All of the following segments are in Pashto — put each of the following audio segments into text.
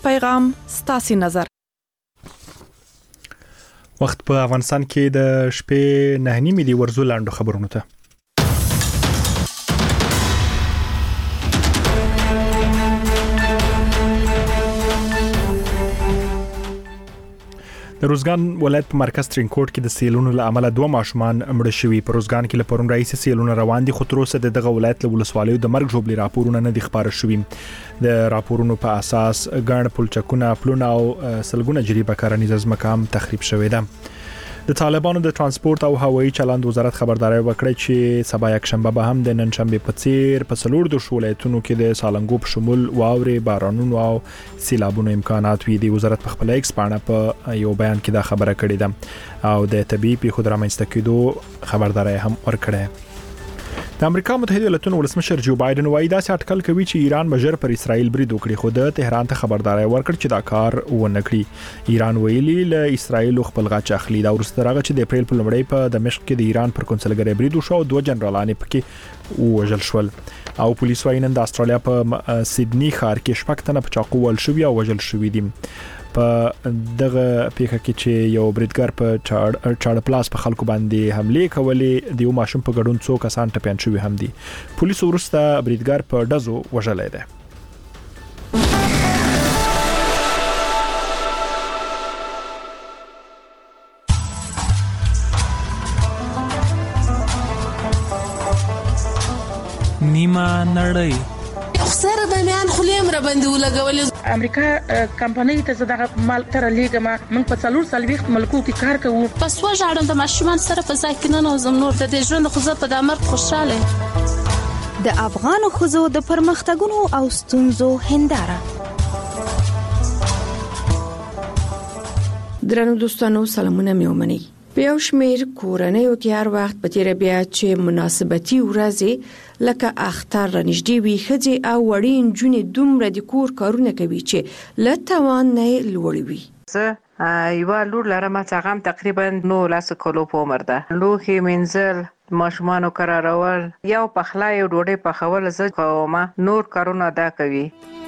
پیغام ستاسو نظر. وخت په افغانستان کې د شپې 9:30 دی ورزو لاندو خبرونه ته. د روزګان ولایت په مرکز ترینکوټ کې د سیلونو له امله 2 ماشومان مړه شوي. په روزګان کې له پرون رئیس سیلونه روان دي، خو تر اوسه دغه ولایت له ولسوالیو د مرګ جوړلي راپورونه نه دي خبره شوي. د راپورونو په اساس ګڼ پلچکونه، پلونه او سلګونه جریبه کرنیز ځمکه تخریب شوې ده. د طالبانو د ترانسپورت او هوایي چلند وزارت خبرداري وکړه چې سبا یک شنبه به هم د نن شنبه په څیر په څلور د ولایتونو کې د سالنګو په شمول واورې، بارانونو او سیلابونو امکانات وي. د وزارت په خپل ایکس باندې په یو بیان کې دا خبره کړې ده او د طبيعي پیښو درامنځته کېدو خبرداري هم ورکړه. د امریکا متحده ایالاتونو ولسمشر جو بایدن وایي دا اټکل کوي چې ایران مجر پر اسرائیل برید وکړي، خو د تهران ته خبرداري ورکړ چې دا کار ونه کړي. ایران ویلي له اسرائیل خپل غاچ اخلي. دا ورسته راغی چې د اپریل په لومړۍ په دمشق کې د ایران پر کنسولګری برید وشو او 2 جنرالان پکې وژل شول. او پولیس وايي نن د استرالیا په سیدنی ښار کې 6 تنه په چاقو ول شوی او وژل شوی دي. په دغه پیښه کې چې یو بریدګر په چاړ پلاس په خلکو باندې حمله کولې، د یو ماشوم په ګډون 2 کسان ټپيان شوي هم دي. پولیس ورسته بریدګر په ډزو وژلې ده. نیمه نړۍ سره د میان خلیم را باندې ولګولې. امریکا کمپنۍ ته زداغه مال تر لیګما من په 4 ملکو کې کار کوو. پس وژاړم د ماشومان سره په ځای کې نه نوزم نور د ژوند خو زه په دمر خوشاله. د افغان خزو د پرمختګونو او ستونزو هنداره. درنو دوستانو سلامونه مې ومني. په یو شمېر کورنیو کې هر وخت په تیر بیا چې مناسبتي ورځې لکه اختر رانږدې وي، ښځې او وړې نجونې دومره د کور کارونه کوي چې له توان نه لوړ وي. زه یو لور لرم چې هغه تقریبا 9 کلو په عمر ده. لوښي مینځل، ماشومانو قرارول، یو پخلی او ډوډۍ پخول زه کوم، نور کارونه دا کوي.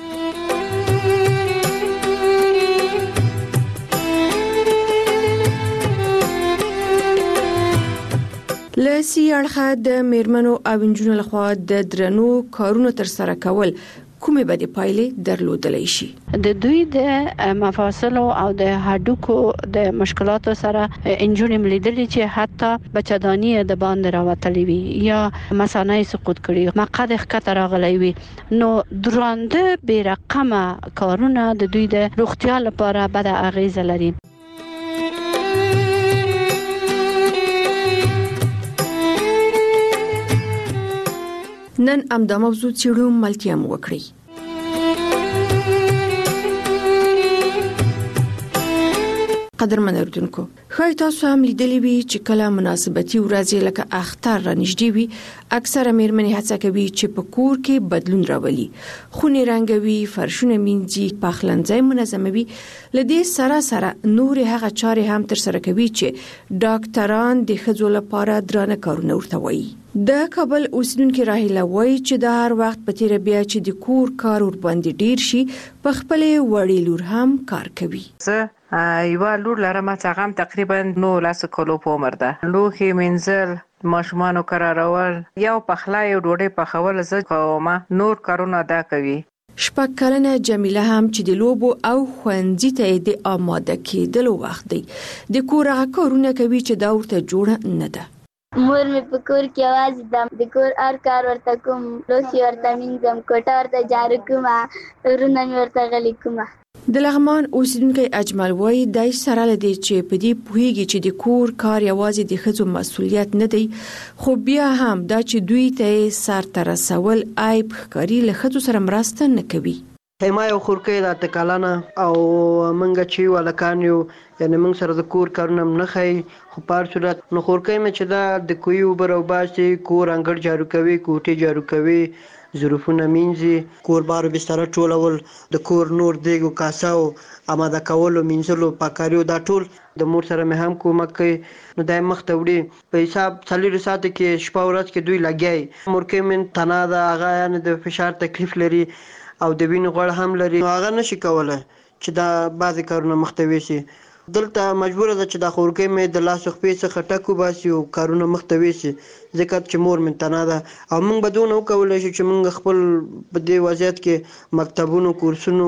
لسی اړخه د میرمنو او انجونو لخوا د درنو کارونو تر سره کول کومې بدې پایلې درلودلی شي. د دوی د مفاصلو او د هډوکو د مشکلاتو سره انجونې ملیدلې چې حتی بچدانی د باندې راوتلې وي یا مثانه سقوط کړي، مقعد ښکته راغلی وي. نو درانده بې رقمه کارونه د دوی د روغتیا لپاره بد اغیزه لري. نن امدا موضوع چیرو ملتیا مو وکړي. قدرمن اردوونکو، خای تاسو هم لیدلی وی چې کله مناسبتي ورځې لکه اختر رانږدې وي، اکثره میرمنې هڅه کوي چې په کور کې بدلون راولي. خونې رنګوي، فرشونه مینځي، پخلنځي منظموي. لدې سره نور هغه چارې هم تر سره کوي چې ډاکټران د ښځو لپاره درانه کارونه ورته وایي. د کابل اوسیدونکو راهیله وایي چې د هر وخت په تیر بیا چې د کور کار ور باندې ډیر شي، په خپل وړي لور هم کار کوي. یو لور لرم چې هغه تقریبا 9 کلو په عمر ده. لوښي مینځل، ماشومانو قرارول، یو پخلی او ډوډۍ پخول زه کوم، نور کارونه دا کوي. 6 کلنه جمیله هم چې د لوبو او خوندې ته د آماده کېدلو وخت دی، د کور هغه کارونه کوي چې دا ورته جوړه نه ده. مور مې په کور کې आवाज دم د کور هر کار ورته کوم، لوښي ورته مینځم، کوټه ورته جارو کوم، ورونه مې ورته غلي کوم. د لغمان اوسیدونکو اجمل وایي دای سره لدی چې په دې پوهیږي چې د کور کار یوازې د ښځو مسؤلیت نه دی، خو بیا هم دا چې دوی ته سر ته رسول عیب ښکاري، له ښځو سره مرسته نه کوي. ما یو خورکۍ د تکالانه او منګه چې ولکان یو یعنی موږ سره د کور کارونه نه خي، خو په صورت نو خورکۍ مې چې دا د کوی وبر او باسي، کور انګړ جارو کوي، کوټه جارو کوي، ظروفونه مینځي، کور بارو بستر ټولول، د کور نور دیګو کاساو آماده کولو، مینځلو، پاکاریو، دا ټول د مور سره مې هم کومک کوي. نو دای مخ ته وړي په حساب 4 ساعت کې شپه ورځ کې دوی لګي. مورکې من تنه دا هغه یعنی د فشار تکلیف لري او د وینې غوړ هم لري، هغه نشي کولای چې دا بعضې کارونه مخته ویسي. دلته مجبوره ده چې دا خورکۍ مې د لاس خپې څخه ټک وباسي او کارونه مخته ویسي ځکه چې مور مې تنها ده او موږ به دونه وکولی شو چې موږ خپل په دې وضعیت کې مکتبونو کورسونو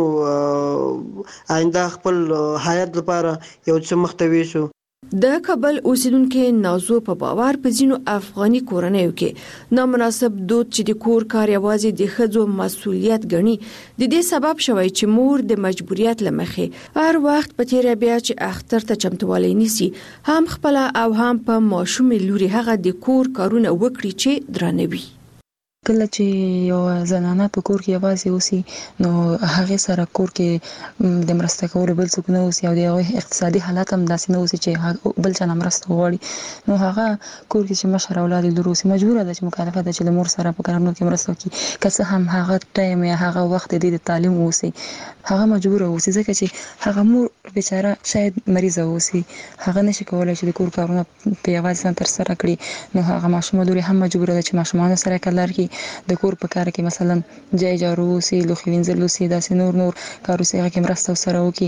آینده خپل حیات لپاره یو څه مخته ویسو. د کابل اوسیدونکو نازو په باور په ځینو افغاني کورنیو کې نامناسب دود چې د کور کار یوازې د ښځو مسؤلیت ګڼي د دې سبب شوی چې مور د مجبوریت لمخې هر وخت په تیره بیا چې اختر ته چمتووالی نیسي هم خپل او هم په ماشومې لوري هغه د کور کارونه وکړي چې درانوي. کله چې یو زنانه په کور کې یوازې اوسي نو هغه سره کور کې د مرسته کولو بل څوک نه اوسي او د اقتصادي حالت هم داسې نه اوسي چې بل چا مرسته وغواړي نو هغه کور کې چې مشر اولاد لري اوسي مجبوره ده چې مکلفه ده چې د مور سره په کارونو کې مرسته وکړي که څه هم هغه ټایم یا هغه وخت د تعلیم اوسي هغه مجبوره اوسي ځکه چې هغه مور بیچاره شاید مریضه اوسي هغه نشي کولای چې د کور کارونه په یوازې تر سره کړي نو هغه ماشوم لري هم مجبوره ده چې ماشومان سره کار کوي د کور په کار کې مثلا جای جارو سي لوخي وینځل سي داسې نور کارو سي هغه کې مرسته سره وکي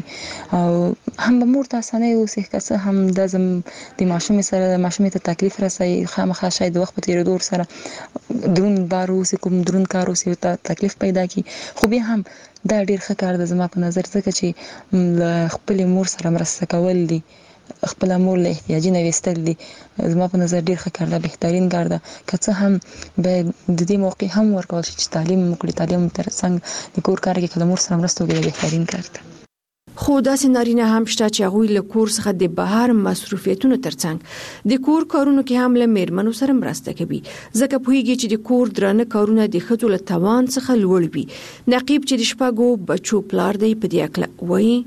او هم به مور تاسو نه اوسي که څه هم د زم د ماشوم سره د ماشوم ته تکلیف راسي خامخا شاید وخت په تیرېدو سره درون بارو سي کوم درون کارو سي ته تکلیف پیدا کی خو به هم دا ډیر ښه کار د زما په نظر ځکه چې خپل مور سره مرسته کول دي خپل مور له احتیاجي نه وستل دي زما په نظر ډیر ښه کار ده بهترین کار ده که څه هم به د دې موقع هم ورکول شي چې تعلیم وکړي تعلیم تر څنګ د کور کار کې کله مور سره مرسته وکړي بهترین کار ده. خو داسې نارینه هم شته چې هغوی له کور څخه د بهر مصروفیتونو ترڅنګ د کور کارونو کې هم له میرمنو سره مرسته کوي ځکه پوهیږي چې د کور درانه کارونه د ښځو له توان څخه لوړ وي. نقیب چې د شپږو بچو پلار دی په دې اړه وایي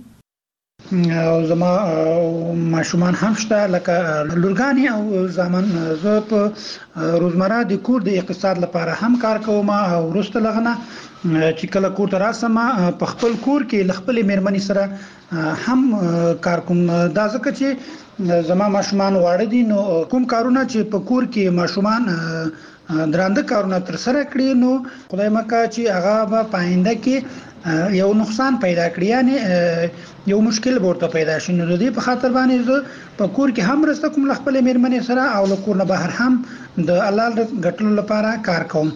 او زما ماشومان هم شته لکه لورګانی او زامن زه په روزمره د کور د اقتصاد لپاره هم کار کوم او وروسته لغنه چې کله کور ته راسم په خپل کور کې خپل میرمنې سره هم کار کوم دا ځکه چې زما ماشومان واړه دي نو کوم کارونه چې په کور کې ماشومان درانده کارونه تر سره کړی نو خدای مکه چې هغه په آینده کې یو نقصان پیدا کړی یعنی یو مشکل ورته پیدا شي نو د دې په خاطر باندې زه په کور کې هم رسته کوم خپل میرمنې سره او له کور نه بهر هم د حلال ګټلو لپاره کار کوم.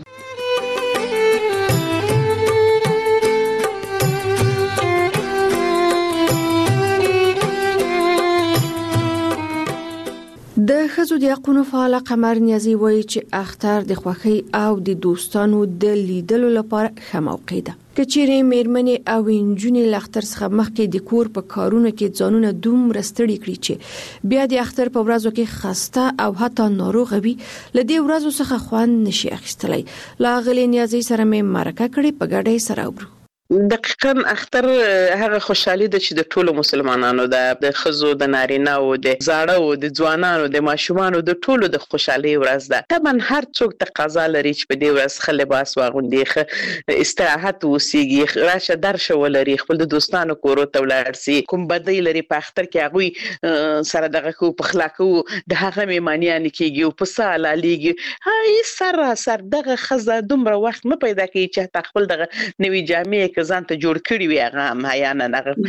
د ښځو د حقوقو فعال قمر نیازي وایي چې اختر د خوښۍ او د دوستانو د لیدلو لپاره ښه موقع ده. که چیرې میرمنې او انجونې له اختر څخه مخکې د کور په کارونو کې ځانونه دومره ستړي کړي چې بیا د اختر په ورځو کې خسته او حتی ناروغه وي له دې ورځو څخه خوند نشي اخیستلی. له هغې نیازي سره مې مرکه کړې په ګډه سره وګورو. دقیقاً اختر هغه خوشحالي ده چې د ټولو مسلمانانو د ښځو د نارینه او د زاړه او د ځوانانو د ماشومانو د ټولو د خوشحالي ورځ ده. طبعا هر څوک تقاضا لري چې په دې ورځ ښه لباس واغوندي ښه استراحت وسیږي راشه درشه ولري خپل د دوستانو کورو ته ولاړ سي کوم بدی لري په اختر کې هغوی سره دغه کو په خلاکو د هغه میمانیان کېږي او په ساله لیږي هاي سر دغه ښځه دومره وخت نه پیدا کوي چې خپل دغه نوې جامې ځان ته جوړ کړی وي هغه هم حیانا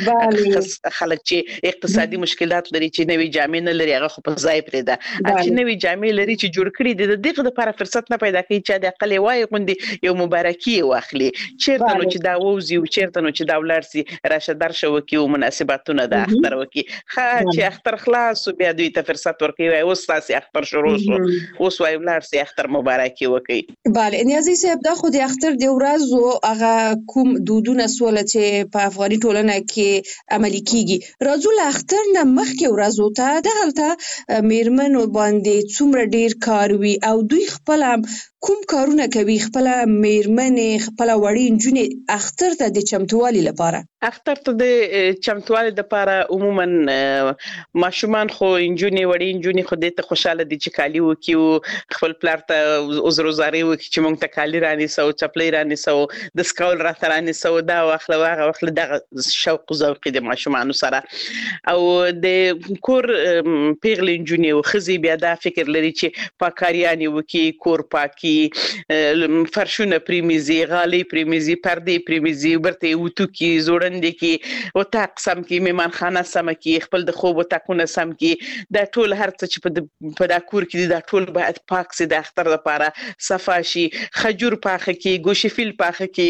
هغه خلک چې اقتصادي مشکلات لري چې نوې جامې نه لري هغه خو په ځای پرې ده چې نوې جامې لري چې جوړ کړي دي دغه لپاره فرصت نه پیدا کوي چې د اقل وای غوندي یو مبارکي واخلي چیرته نو چې دا ووزي او چیرته نو چې دا ولر سي راشه درشه وکي او مناسباتونه د اختر وکي چې اختر خلاص بیا دوی ته فرصت ورکوي اوس تاسو اختر شروع شو اوس وای ولر سي اختر مبارکي وکي. bale نیازي صاحب دا خو د اختر د ورځو هغه کوم دودونه سول چې په افغاني ټولنه کې عملي کیږي راځو له اختر نه مخکې ورځو ته د هلته میرمنو باندې څومره ډیر کار وي او دوی خپل کوم کارونه کوي خپل میرمنې خپل وړي نجونې اختر ته د چمتووالي لپاره. اختر ته د چمتووالي لپاره عموما ماشومان خو نجونې وړي نجونې خو دې ته خوشاله دي چې کالي وکي او خپل پلار ته عذرزاري وکي چې موږ ته کالي رانیسو چپلې رانیسو د سکول راته رانیسو دا واخله واغه واخله دغه شوق ذوق د ماشومان سره او د کور پیغلې نجونې او خزي بیا دا فکر لري چې پاکاریانې وکي کور پاکي کی فرشونه پریمیزي غالي پریمیزي پردې پریمیزي برته وټو کی زوړندې کی او تا قسم کی میمانخانه سم کی خپل د خوب وټاکونه سم کی دا ټول هر څه چې په دا کور کې دا ټول باید پاک سي د اختر لپاره صفا شي خجور پاخه کی ګوشفیل پاخه کی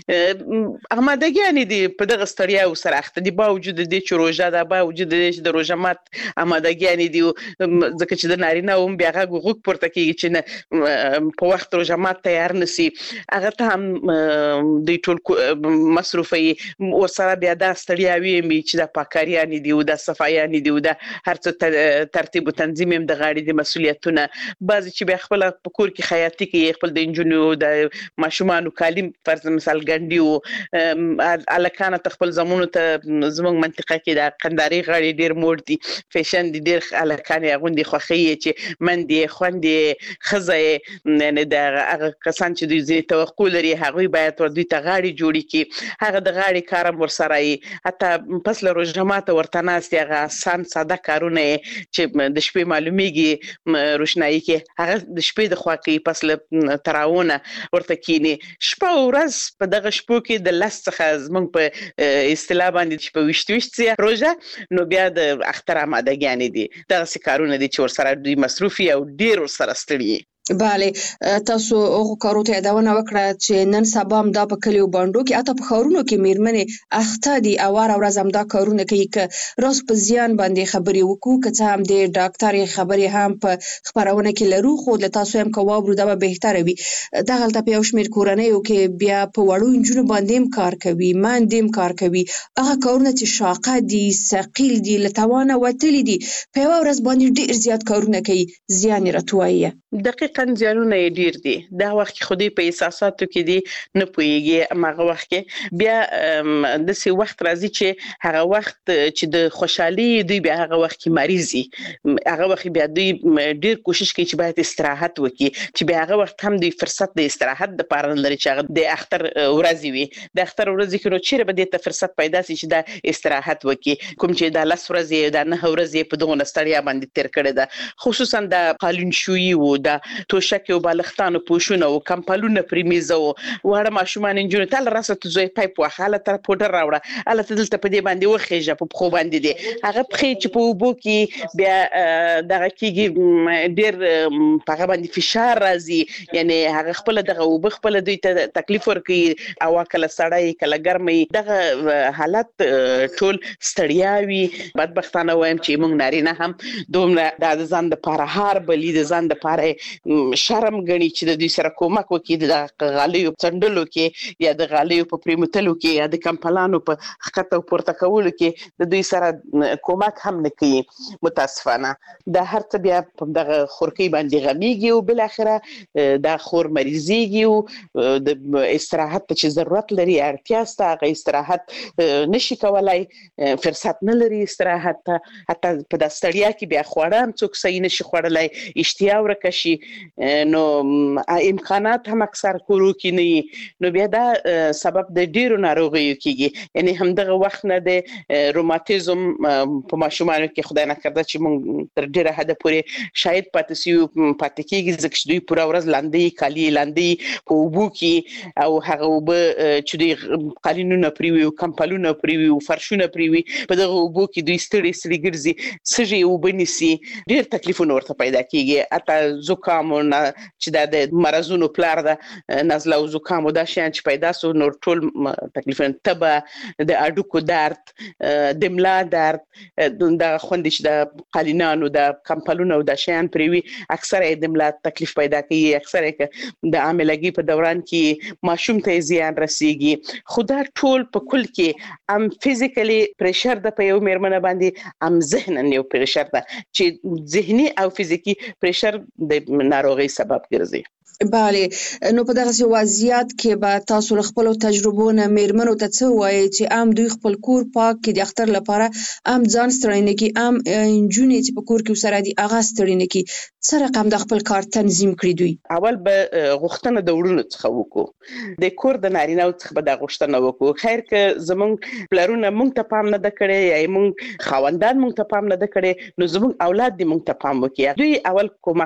آمادګیانی دي په دغه ستړیا سره اخته دي باوجود د چروجا دا باوجود د روزمات آمادګیانی دي ځکه چې د نارینه هم بیا غوږ پورته کیږي چې په وخت روزمات تیار نسی هغه ته هم د ټول مصرفي ورسره بیا دا ستړیاوي می چې د پاکاریانی دي او د صفایانی دي او د هر څه ترتیب او تنظیم هم د غاړي د مسولیتونه بعضی چې بیا خپل په کور کې خیاطي کې خپل د انجنونو د ماشومان کالم فرض مثال ګنډي او الکانه تخپل زمونو ته زموږ منطقه کې د قنداري غاړي ډیر موډ دي فیشن دي ډیر الکانه غوندي خوخي چې مندي خوندي خزه نه د هغه کسان چې دوی زی توقع لري هغه باید ور دوی ته غاړي جوړي کی هغه د غاړي کارم ور سره حتی پس له روزمات ورته ناست هغه آسان ساده کارونه چې د شپې معلومیږي روشنايي کې هغه د شپې د خوا کې پس له تراونه ورته کینی شپه ورځ په دغه شپو کې د لاس څخه زمونږ په اصطلاح باندې چې په وشتوشت روزه نو بیا د اختر آمادګیانی دي دغه سکارونه دي چې ور سره دوی مصروفي او ډیر ور سره ستړي بله تاسو هغه کارو ته یادونه وکړه چې نن سبا هم دا په کلیو باندې کې اته په خورونو کې میرمنې اخته دي او ورځ هم دا کارونه کوي ک راس په زیان باندې خبري وکړو که څه هم د ډاکټر خبري هم په خبرونه کې لرو خو له تاسو هم کوابرو دا به بهتره وي دغه ته په یو شمیر کورنۍ کې بیا په وړو انجونو باندې هم کار کوي ماندیم کار کوي هغه کارونه چې شاقه دي ثقيل دي لتوانه وتلی دي په یو ورځ باندې ډیر زیات کارونه کوي زیان راتوي دقیقاً ځانونه ډیر دي دا وخت خودي په احساساتو کې دي نه پويږي ماغه وخت کې بیا د سی وخت راځي چې هغه وخت چې د خوشحالي دی بیا هغه وخت کې مریضي هغه وخت بیا دوی ډیر کوشش کوي چې باید استراحت وکړي چې بیا هغه وخت هم دوی فرصت د استراحت د پاره لري چې هغه د اختر ورځي وي د اختر ورځي کې نو چیرې به د فرصت پیدا شي چې د استراحت وکړي کوم چې د لاس ورځي د نه ورځي په دغه نستړیا باندې تیر کړي ده خصوصا د قالین شویي و د توشک او بالښتانو پوښونه او کمپلونه پریمیزه او وړه ماشومان انجونو تل راسته زوی پایپ واخاله تر پودر راوړه اله دلته په دې باندې وخېجه په خو باندې دي هغه پخې چې په وبو کې بیا دغه کېږي ډېر په باندې فشار راځي یعنی هغه خپل دغه وب خپل دوی ته تکلیف ورکي او کله سړی کله ګرمي دغه حالت ټول ستړیاوي بدبختانه وایم چې موږ نارینه هم دومره د ځان د پاره هار بلی د ځان د پاره شرم غني چې د دې سره کومک وکړي د غالیو څنډلو کې یا د غالیو په پریمتلو کې یا د کمپلانو په خطه او پورته کولو کې د دوی سره کومک هم نه کوي متاسفانه د هر څه بیا په دغه خورکی باندې غمیږي او بل اخره د خور مریضيږي او د استراحت چې ضرورت لري اړتیا ستاسو استراحت نشي کولای فرصت نه لري استراحت حتی په د ستړیا کې بیا خوړم څوک صحیح نشي خوړلای اشتیا ورکشي نو امکانات هم اکثر کورو کې نه نو بیا دا سبب د ډیرو ناروغیو کېږي یعنی هم دغه وخت نه د روماتیزم په ماشومانو کې خدای نه کړه چې موږ تر ډیره حد پورې شاید پاتې کېږي ځکه دوی پوره ورځ لاندې کالی لاندې په وبو کې او هغه وب چې دوی قالینونه پریوي او کمپلونه پریوي او فرشونه پریوي په دغه وبو کې دوی ستړي ګرځي سږي وبنيسي ډیر تکلیفونه ورته پیدا کېږي اته زکام او چې د مرزونو پلار ده نزله او زکام او دا شیان چې پیدا سو نور ټول تکلیفونه تبه د اډوکو درد د ملا درد د خوندش د قالینانو د کمپلونو او د شیان پریوي اکثره د ملا تکلیف پیدا کوي اکثره د عاملګي په دوران کې ماشوم ته زیان رسیږي خدا ټول په کل کې ام فزیکلی پریشر د په یو میرمنه باندې ام ذهن یو پریشر ده چې ذهني او فزیکی پریشر د ناروغي سبب ګرځي بله نو په دغه وضعیت کې به تاسو خپل تجربو نه میرمنو ته څه وایي چې ام دوی خپل کور پاک کې د اختر لپاره ام ځان ستړي نه کی ام انجونې چې په کور کې وسره دي اغه ستړي نه کی څه رقم د خپل کار تنظیم کړی دوی اول به غوښتنه د وړونو څخه وکړو د کور د نارینه څخه به د غوښتنه وکړو خیر که زمونږ پلرونه مونږ ته پام نه کړي یا مونږ خاوندان مونږ ته پام نه کړي نو زمونږ اولاد دې مونږ ته پام وکړي دوی اول کومک وکړي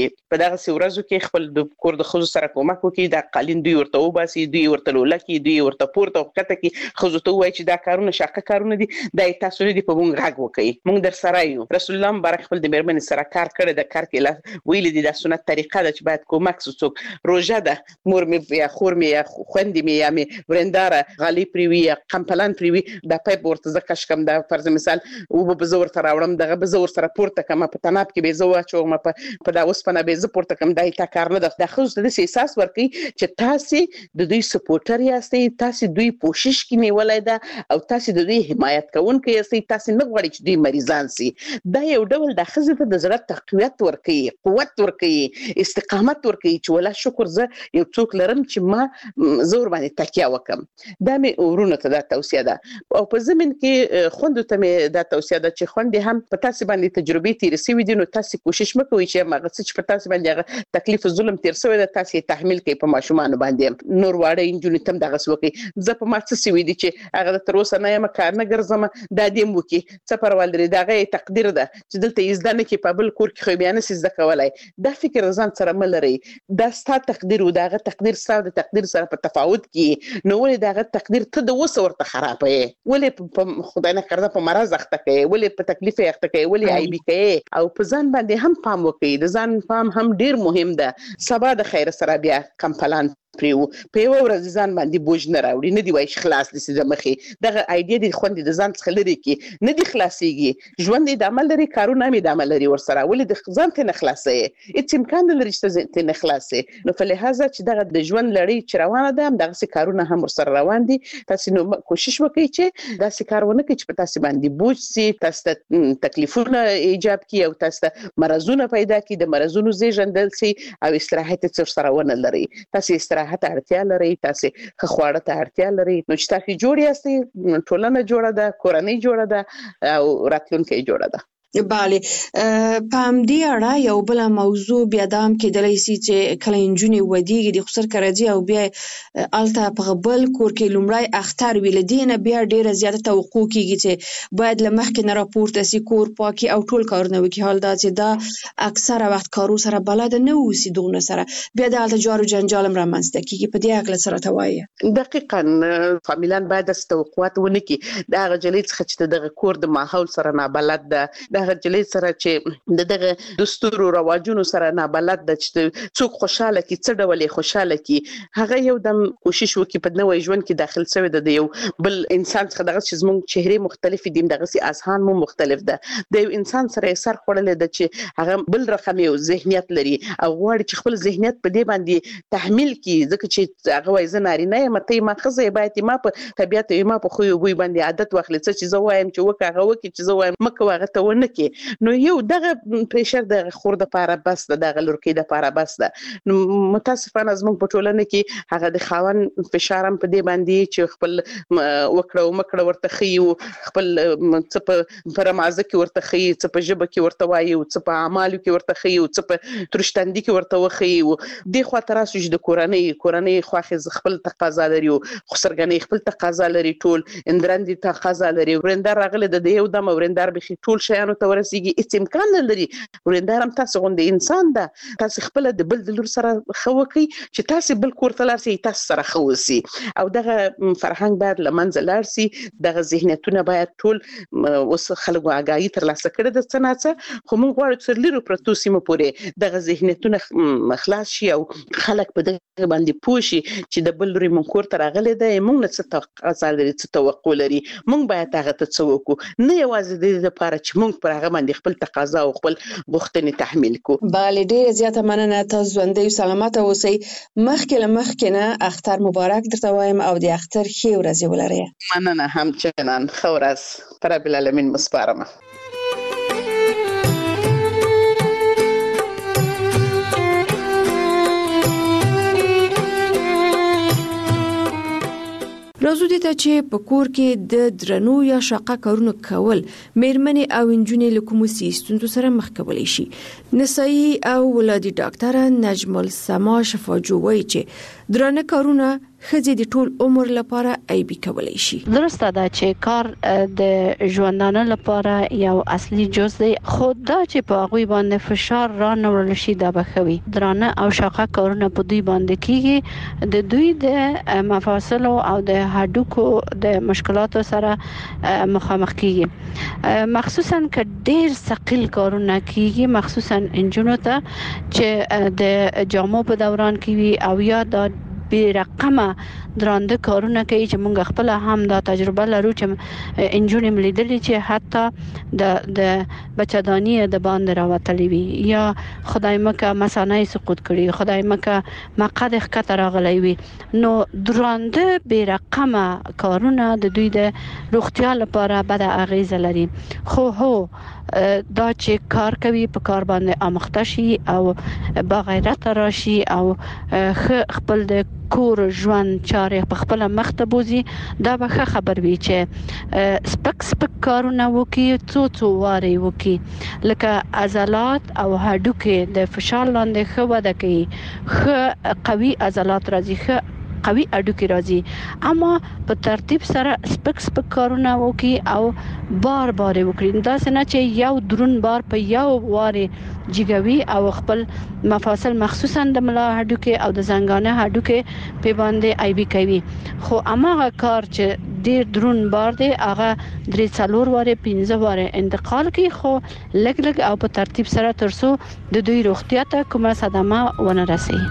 چې په دغه ورځو کې خپل د کور د خزو سره کومک وکړي، د قالین دوی ورته وباسي، دوی ورته لولکي، دوی ورته پورته وکړه کې خزو ته وایي چې دا کارونه شاقه کارونه دي، دا تاسو دې په مونږ غږ وکړي، مونږ در سره یو. رسول الله مبارک خپل د میرمنې سره کار کړی، د کار کې ویل دي دا سنت طریقه ده چې باید کومک څوک روزه ده مور مې یا خور مې یا خوندې مې یا مې ورنداره غالي پریوي یا قمپلان پریوي دا پایپ ورته زکش کم دا فرض مثال او به زور تر راوړم دغه به زور سره پورته کم په تناب کې به زو اچو ما په دا اوسپنه به ز پورته کم دای تا کار نه د خو د احساس ورکي چې تاسو د دوی سپورټر یاستئ، تاسو دوی کوشش کې نیولای ده او تاسو د دوی حمایت کوونکي یاستئ، تاسو نه غواړئ چې دوی مریضان سي. دا یو ډول د خزه ته د زړه تقویت ورکي، قوت ورکي، استقامت ورکي چې ولا شکر زه یو څوک لرم چې ما زور باندې تکیه وکم. دا مې ورونه ته دا توصیه ده. او په زمين کې خوند ته مې دا توصیه ده چې خوند هم په تاسو باندې تجربه تیر سوي دي، نو تاسو کوشش وکوي چې هغه څه چې په تاسو باندې تکلیف او ظلم تیر سوی ده تاسو تحمل کوي په ماشومان باندې. نور واړه انجونی تم دغه سوکي زه په ما څه سوي دي چې هغه تر اوسه نه یم کار نه ګرځم، دا دیم وکي څه پرول لري، دغه تقدیر ده چې دلته یزدانه کې په بل کور کې خو بیان سي زده کولای. دا فکر ځان سره ملري، دا ستاسو تقدیر او دغه تقدیر سره د تقدیر سره په تفاوت کې نو ولې دغه تقدیر ته د وسه ورته خرابې، ولې په خدای نه کړه په مرز اخته کوي، ولې په تکلیف اخته کوي، ولې عیب کوي. او په ځان باندې هم پام وکړي، د ځان پام هم ډیر مهم ده. سبا د خیر سره بیا کمپلان پریو په یو ورځ ځان باندې بوج نه راوړي، نه دی وای خلاص دي چې مخې دغه ایډیا د خوندې د ځان څخه لري کې نه دی خلاصيږي. ژوند د عمل لري، کارونه مې د عمل لري، ورسره ولې د ځان ته نه خلاصي، هیڅ امکان نه لري چې ته نه خلاصي. نو په لحاظه چې دغه د ژوند لړۍ چې روانه ده هم دغه کارونه هم ورسره روان دي. تاسو نو کوشش وکړئ چې دا کارونه کې چې په تاسو باندې بوج سي، تاسو تکلیفونه ایجاب کړي او تاسو مرزونه پیدا کړي، د مرزونو زیږندل سي او استراحت څور سره ونه لري. تاسو استراحت اړتیا لري، تاسو خواړه ته اړتیا لري. نو چې تاسو جوړ یاستئ، ټولنه جوړه ده، کورنۍ جوړه ده او راتلونکي جوړه ده. بله په همدې اړه یو بل موضوع بیا د هم کېدلی سي چې کله نجونې ودیږي د خسر کرځي او بیا الته په بل کور کې لومړی اختر ویل دي نه بیا ډیره زیاته توقع کیږي چې باید له مخکې نه راپورته سي، کور پاکي او ټول کارونه وکړي. حال دا چې دا اکثره وخت کارو سره بلد نه اوسي، دغه سره بیا د الته جارو جنجال رامنځته کیږي. په دې اړه سره توایي دقیقاً فامیلان باید د توقعات ونه کی دا غجلې څخه چې دغه کور د ماحول سره نه بلد ده، دغه جلې سره چې دغه دستور او رواجونو سره نه بلد ده چې څوک خوشاله کی څه ډول خوشاله کی، هغه یو دم کوشش وکړي په نوې ژوند کې داخل شوی د یو بل انسان څخه دغه چې زموږ چهره مختلف دي، دغه سي اذهان مو مختلف ده، د یو انسان سره سر خړلې ده چې هغه بل رقم یو ذهنیت لري او غواړي چې خپل ذهنیت په دې باندې تحمل کی، ځکه چې هغه وایي زناري نه مته ما خزه باید ما په طبيعت ما په خو وي باندې عادت واخلې چې زه وایم چې وکه هغه وکي چې زه وایم مکه هغه ته ونه کی. نو یو دغه پریشر د خور د پاره بس د غلورکې د پاره بس ده. نو متاسفانه زموږ په ټولنه کې هغه د خاون فشارم په دې باندې چې خپل وکړو مکړه ورته خيو، خپل څه په پرمازه کې ورته خي، څه په جبه کې ورته وایي، څه په اعمالو کې ورته خي، څه په ترشتندې کې ورته وخي. د خو تر اسو د کورنۍ خواخې خپل تقاضا لري، خسرګنې خپل تقاضا لري، ټول اندرندې تقاضا لري. ورندار راغله د یو دم ورندار به ټول شیانو ته ورسیږي، هیڅ امکان نه لري. ورندار هم تاسو غوندې انسان ده، تاسو خپل د بل د لور سره خوکي چې تاسو بل کور ته لارسي، تاسو سره خوسي او دغه فرهنګ باید لمنځه لارسي. دغه ذهنیتونه باید ټول اوس خلکو آگاهی تر لاسه کړي د څنګه، خو موږ غواړو چې لرو پروتو سیمه پورې دغه ذهنیتونه خلاص شي او خلک په دغه باندې پوه شي چې د بل لوري مونږ کور ته راغلي ده، موږ نه څه تقاضا لري، څه توقع لري، موږ باید هغه ته څه وکړو، نه یوازې د دې لپاره چې موږ پر هغه باندې خپل تقاضا او خپل غوښتنې تحمیل کو. بله ډیره زیاته مننه، تاسو ژوندۍ او سلامت اوسئ. مخکې نه اختر مبارک درته وایم او د اختر ښې ورځې ولرئ. مننه همچنان، ښه ورځ رب العالمین مسپارم. راځو دې ته چې په کور کې د درنو یا شاقه کارونو کول مېرمنې او نجونې له کومو ستونزو سره مخ کولی شي. نسایي او ولادي ډاکټره نجم السما شفاجو وایي چې درانه کارونه خځې د ټول عمر لپاره عیبي کولای شي. درسته ده چې کار د ژوندانه لپاره یو اصلي جز دی، خو دا چې په هغه باندې فشار را نورل شي دا بخوي. درانه او شاقه کارونه په دوی باندې کیږي، د دوی د مفاصل او د هډوکو د مشکلاتو سره مخامخ کیږي، مخصوصا که ډیر ثقيل کارونه کیږي، مخصوصا انجونو ته چې د جامو په دوران کې وي او یا د بی رقمه درانده کارونه کوي چې موږ خپل هم دا تجربه لرو چې انجونې ملیدلې چې حتی د بچدانی د باندې راوتلې وي یا خدای مکه مثانه سقوط کړي، خدای مکه مقعد ښکته راغلی وي. نو درانده بی رقمه کارونه د دوی د روغتیا لپاره بد اغیزه لري، خو هو دا چې کار کوي په کار باندې آموخته شي او با غیرت راشي او خپل د کور ژوند چارې په خپل مخته بوزي، دا به خبر وي چې سپک کارونه وکي، څو واري وکي، لکه عضلات او هډوکي د فشار لاندې خو وده کوي، خو قوي عضلات راځي، قوي اډوکی راځي، اما په ترتیب سره سپک کارونه وکي او بار وکړي، دا څنګه چې یو درون بار په یو واره جګوي او خپل مفاصل مخصوصا د ملا هډوکی او د زنګانه هډوکی په باندې ایبي کوي. خو اماغه کار چې ډیر درون بار دی هغه 3-4 واره 15 واره انتقال کوي، خو لګ او په ترتیب سره ترسو د دوی روغتیا ته کومه صدمه ونه رسي.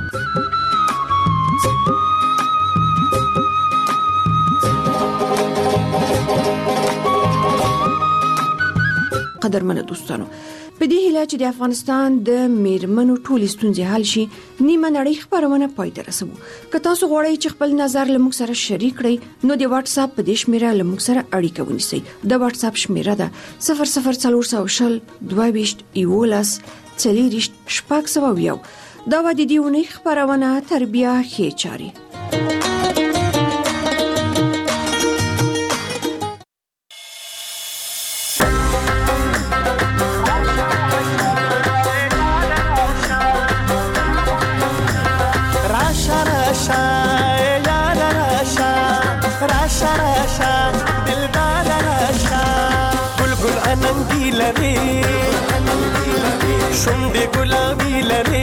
قدرمنه دوستانو، په دې هیله چې د افغانستان د میرمنو ټولې ستونزې حل شي، نیمه نړۍ خبرونه پای ته رسوو. که تاسو غواړئ چې خپل نظر له موږ سره شریک کړئ نو د واتس اپ په دې شمیره له موږ سره اړیکه ونیسئ. د واتس اپ شمیره ده 00400 22 11 40 600. دا و د دې ونې خبرونه تربیه ښې چاري. شونډې ګلابي لري،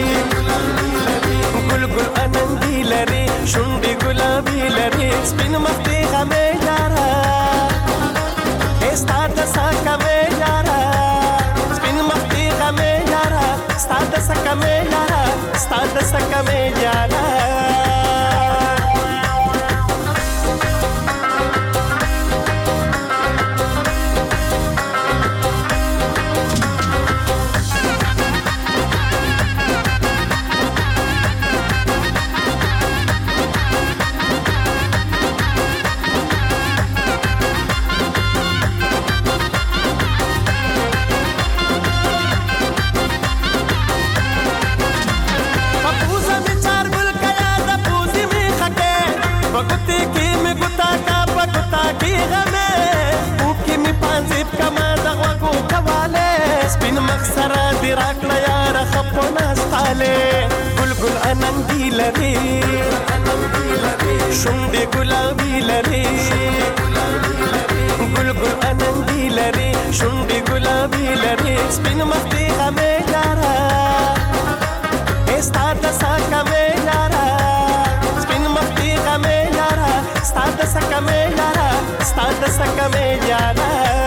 ګل اننګي لري، شونډې ګلابي لري، سپین مخ دې غمې یاره، ستا د سکه مې یاره، سپین مخ دې غمې یاره، ستا د سکه مې یاره، ستا د سکه مې یاره. ګل اننګي لري، شونډې ګلابي لري، ګل اننګي لري، شونډې ګلابي لري، سپین مخ دې غمې یاره، ستا د سکه مې یاره، سپین مخ دې غمې یاره، ستا د سکه مې یاره، ستا د سکه مې یاره.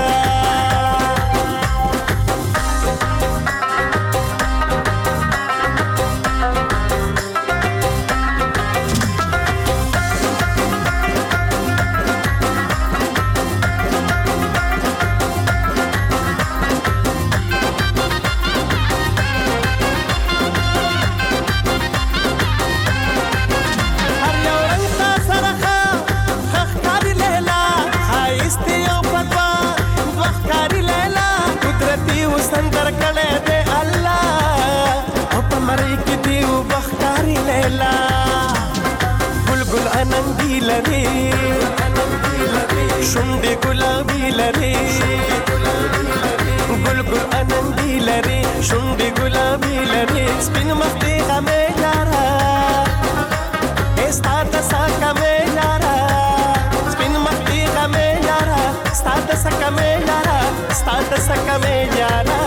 شونډې ګلابي لري، ګل اننګي لري، شونډې ګلابي لري، سپین مخ دې غمې یاره، ستاد سکمې یارا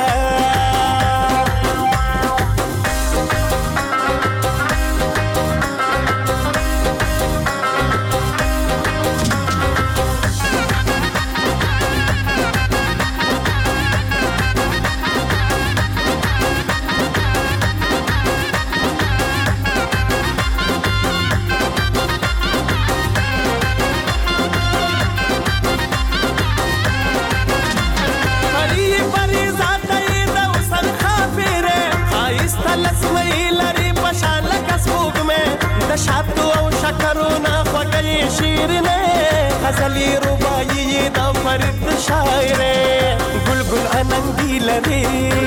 شاتو او شکرونه خوږې شیرینې غزلې رباعي د فرید شاعرې ګل ګل اننګي لري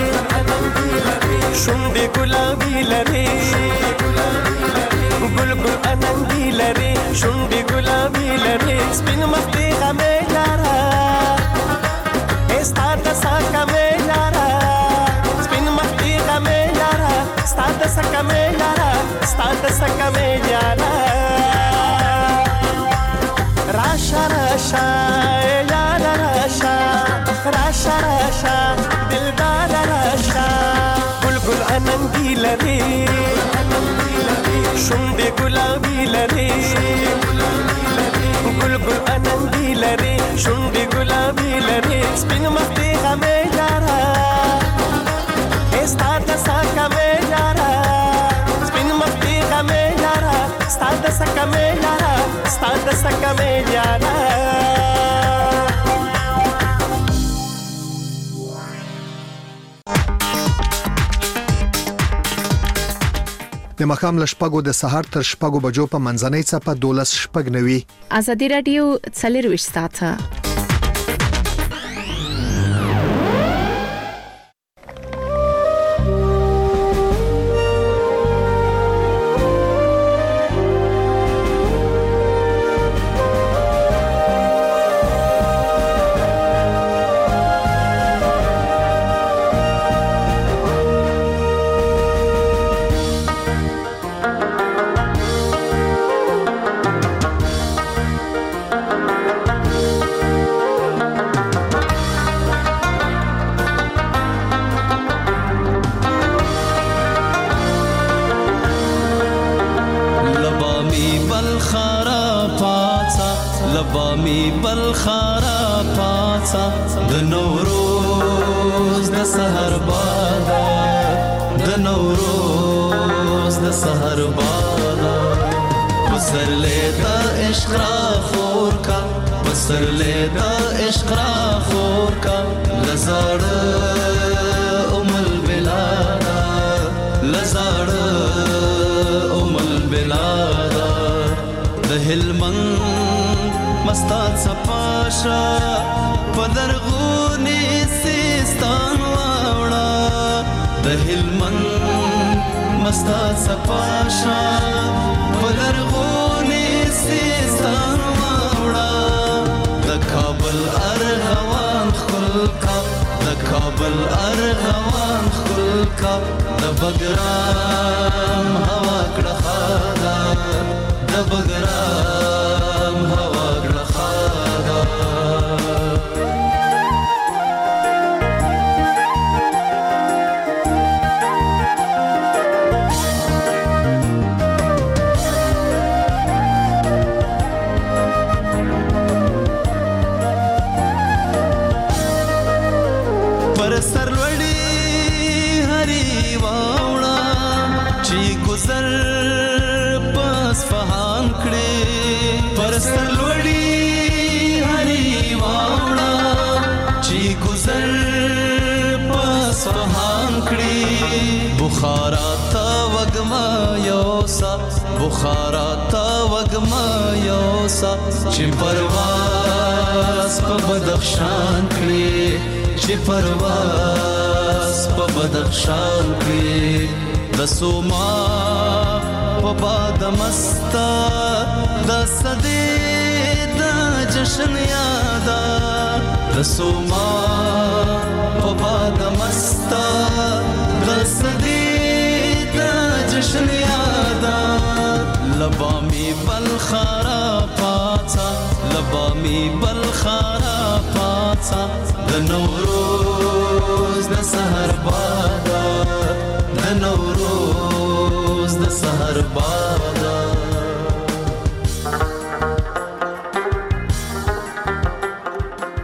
شونډې ګلابي لري ګل ګل اننګي لري شونډې ګلابي لري سپین مخ دې غمې یارا ستا د سکمې یارا سپین مخ دې غمې یارا ستا د سکمې یارا ستاد سکمې یارا راشا راشا یارا راشا راشا راشا دلدار راشا ګل ګل اننګي لري شونډې ګلابي لري ګل ګل اننګي لري شونډې ګلابي لري سپین مخ دې غمې یارا ستاد سکمې یارا ستاد سکمې یارا ستاد سکمې یارا د مخام لشپګو د سحر تر شپګو بجو په منځنۍ صفه 12 شپګ نوي ازادي رادیو 40 ساعته لبامي بالخرا پاڅا د نورو سحر باد